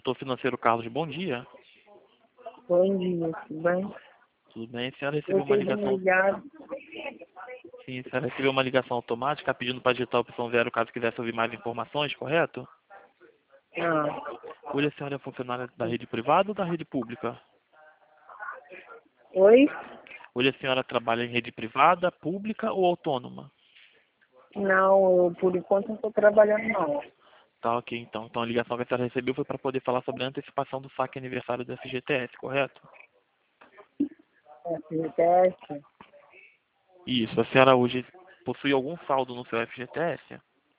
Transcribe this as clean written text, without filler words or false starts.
Consultor financeiro Carlos, bom dia. Bom dia, tudo bem? Tudo bem? A senhora recebeu uma Vocês me ligação. ligaram? Sim, a senhora recebeu uma ligação automática pedindo para digitar a opção 0 caso quisesse ouvir mais informações, correto? Ah, Hoje a senhora é funcionária da rede privada ou da rede pública? oi? Hoje a senhora trabalha em rede privada, pública ou autônoma? Não, por enquanto não estou trabalhando não. Tá, ok, então. Então a ligação que a senhora recebeu foi para poder falar sobre a antecipação do saque aniversário do FGTS, correto? FGTS? Isso. A senhora hoje possui algum saldo no seu FGTS?